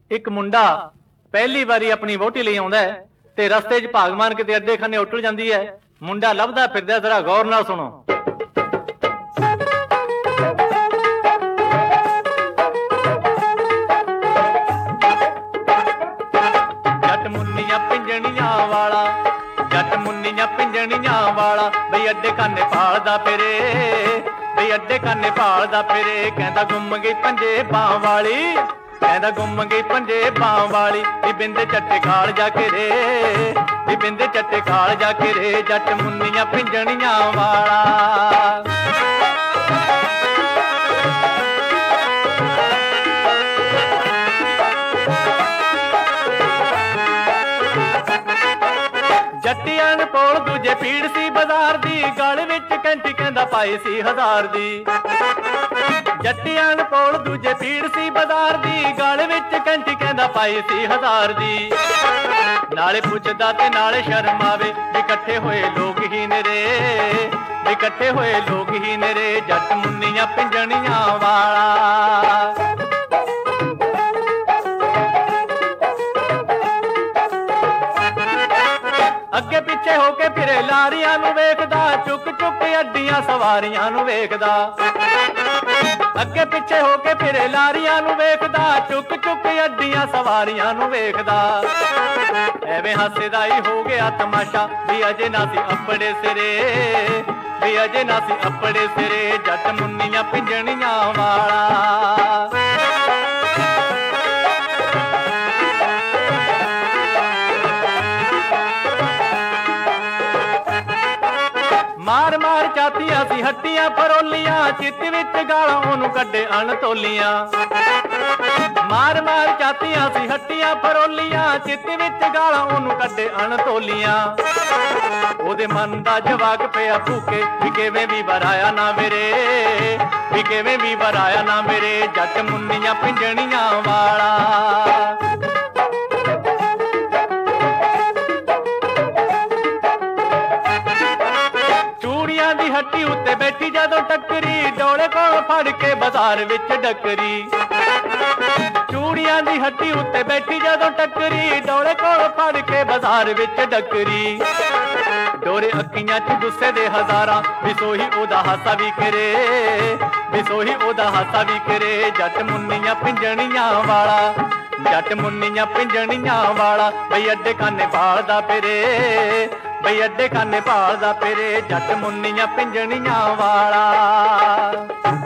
ਇੱਕ ਮੁੰਡਾ ਪਹਿਲੀ ਵਾਰੀ ਆਪਣੀ ਵਹੁਟੀ ਲਈ ਆਉਂਦਾ ਹੈ ਤੇ ਰਸਤੇ 'ਚ ਭਾਗਮਾਨ ਕਿਤੇ ਅੱਡੇ ਖਾਨੇ ਉੱਟਲ ਜਾਂਦੀ ਹੈ। ਮੁੰਡਾ ਲੱਭਦਾ ਫਿਰਦਾ, ਜ਼ਰਾ ਗੌਰ ਨਾਲ ਸੁਣੋ। ਜੱਟ ਮੁੰਨੀਆਂ ਪਿੰਜਣੀਆਂ ਵਾਲਾ, ਜੱਟ ਮੁੰਨੀਆਂ ਪਿੰਜਣੀਆਂ ਵਾਲਾ, ਬਈ ਅੱਡੇ ਖਾਨੇ ਭਾਲਦਾ ਫਿਰੇ, ਬਈ ਅੱਡੇ ਖਾਨੇ ਭਾਲਦਾ ਫਿਰੇ। ਕਹਿੰਦਾ ਗੁੰਮ ਗਈ ਪੰਜੇ ਬਾਹ ਵਾਲੀ, ਕਹਿੰਦਾ ਗੁੰਮ ਗਈ ਪੰਜੇ ਬਾਹ ਵਾਲੀ, ਨੀ ਬਿੰਦੇ ਚੱਟੇ ਖਾਲ ਜਾ ਕੇ ਰੇ, ਨੀ ਬਿੰਦੇ ਚੱਟੇ ਖਾਲ ਜਾ ਕੇ ਰੇ। ਜੱਟ ਮੁੰਨੀਆਂ ਪਿੰਜਣੀਆਂ ਵਾਲਾ। ਜੱਟੀਆਂ ਨੇ ਕੋਲ ਦੂਜੇ ਪੀੜ ਸੀ ਬਾਜ਼ਾਰ ਦੀ, ਗਲ ਵਿੱਚ ਕੈਂਠੀ ਕਹਿੰਦਾ ਪਾਈ ਸੀ 1000 ਦੀ। ਜੱਟੀਆਂ ਨੇ ਕੋਲ ਦੂਜੇ ਪੀੜ ਸੀ ਬਾਜ਼ਾਰ ਦੀ, ਗਲ ਵਿੱਚ ਕੈਂਠੀ ਕਹਿੰਦਾ ਪਾਈ ਸੀ 1000 ਦੀ। ਨਾਲੇ ਪੁੱਛਦਾ ਤੇ ਨਾਲੇ ਸ਼ਰਮ ਆਵੇ, ਵੀ ਇਕੱਠੇ ਹੋਏ ਲੋਕ ਹੀ ਨੇ ਰੇ, ਵੀ ਇਕੱਠੇ ਹੋਏ ਲੋਕ ਹੀ ਨੇ ਰੇ। ਜੱਟ ਮੁੰਨੀਆਂ ਪਿੰਜਣੀਆਂ ਵਾਲਾ। ਅੱਗੇ ਪਿੱਛੇ ਹੋ ਕੇ ਫਿਰੇ ਲਾਰੀਆਂ ਨੂੰ ਵੇਖਦਾ, ਚੁੱਕ ਚੁੱਕ ਅੱਡੀਆਂ ਸਵਾਰੀਆਂ ਨੂੰ ਵੇਖਦਾ। ਅੱਗੇ ਪਿੱਛੇ ਹੋ ਕੇ ਫਿਰੇ ਲਾਰੀਆਂ ਨੂੰ ਵੇਖਦਾ, ਚੁੱਕ ਚੁੱਕ ਅੱਡੀਆਂ ਸਵਾਰੀਆਂ ਨੂੰ ਵੇਖਦਾ। ਐਵੇਂ ਹਾਸੇ ਦਾ ਹੀ ਹੋ ਗਿਆ ਤਮਾਸ਼ਾ, ਵੀ ਅਜੇ ਨਾ ਸੀ ਆਪਣੇ ਸਿਰੇ, ਵੀ ਅਜੇ ਨਾ ਸੀ ਆਪਣੇ ਸਿਰੇ। ਜੱਟ ਮੁੰਨੀਆਂ ਪਿੰਜਣੀਆਂ ਵਾਲਾ। ਮਾਰ ਮਾਰ ਚਾਤੀਆਂ ਸੀ ਹੱਟੀਆਂ ਫਰੋਲੀਆਂ, ਚਿੱਤ ਵਿੱਚ ਗਾਲਾਂ ਉਹਨੂੰ ਕੱਢੇ ਅਣਤੋਲੀਆਂ। ਮਾਰ ਮਾਰ ਚਾਤੀਆਂ ਸੀ ਹੱਟੀਆਂ ਫਰੋਲੀਆਂ, ਚਿੱਤ ਵਿੱਚ ਗਾਲਾਂ ਉਹਨੂੰ ਕੱਢੇ ਅਣਤੋਲੀਆਂ। ਉਹਦੇ ਮਨ ਦਾ ਜਵਾਕ ਪਿਆ ਭੂਕੇ, ਵੀ ਕਿਵੇਂ ਵੀ ਵਰਾਇਆ ਨਾ ਮੇਰੇ, ਵੀ ਕਿਵੇਂ ਵੀ ਵਰਾਇਆ ਨਾ ਮੇਰੇ। ਜੱਟ ਮੁੰਨੀਆਂ ਪਿੰਜਣੀਆਂ ਵਾਲਾ। ਦੀ ਹੱਟੀ ਉੱਤੇ ਬੈਠੀ ਜਦੋਂ ਟੱਕਰੀ, ਡੋਲੇ ਕੋਲ ਫੜ ਕੇ ਬਾਜ਼ਾਰ ਵਿੱਚ ਡੱਕਰੀ। ਚੂੜੀਆਂ ਦੀ ਹੱਟੀ ਉੱਤੇ ਬੈਠੀ ਜਦੋਂ ਟੱਕਰੀ, ਡੋਲੇ ਕੋਲ ਫੜ ਕੇ ਬਾਜ਼ਾਰ ਵਿੱਚ ਡੱਕਰੀ। ਡੋਰੇ ਅੱਖੀਆਂ 'ਚ ਗੁੱਸੇ ਦੇ ਹਜ਼ਾਰਾਂ, ਵੀ ਸੋਹੀ ਉਹਦਾ ਹਾਸਾ ਵੀ ਕਰੇ, ਵੀ ਸੋਹੀ ਉਹਦਾ ਹਾਸਾ ਵੀ ਕਰੇ। ਜੱਟ ਮੁੰਨੀਆਂ ਪਿੰਜਣੀਆਂ ਵਾਲਾ, ਜੱਟ ਮੁੰਨੀਆਂ ਪਿੰਜਣੀਆਂ ਵਾਲਾ, ਬਈ ਅੱਡੇ ਖਾਨੇ ਭਾਲਦਾ ਫਿਰੇ, ਬਈ ਅੱਡੇ ਖਾਨੇ ਭਾਲਦਾ ਫਿਰੇ। ਜੱਟ ਮੁੰਨੀਆਂ ਪਿੰਜਣੀਆਂ ਵਾਲਾ।